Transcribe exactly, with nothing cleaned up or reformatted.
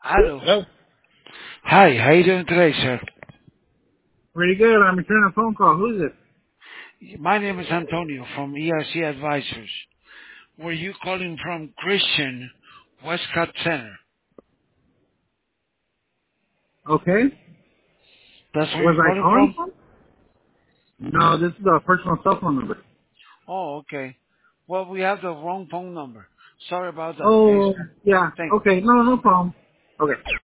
Hello. Hello. Hi, how you doing today, sir? Pretty good. I'm returning a phone call. Who's this? My name is Antonio from E R C Advisors. Were you calling from Christian Westcott Center? Okay. That's where Was you're I calling calling from? from? No, this is a personal cell phone number. Oh, okay. Well, we have the wrong phone number. Sorry about that, okay, Oh, sir? yeah. Thank Okay. No, no problem. Okay.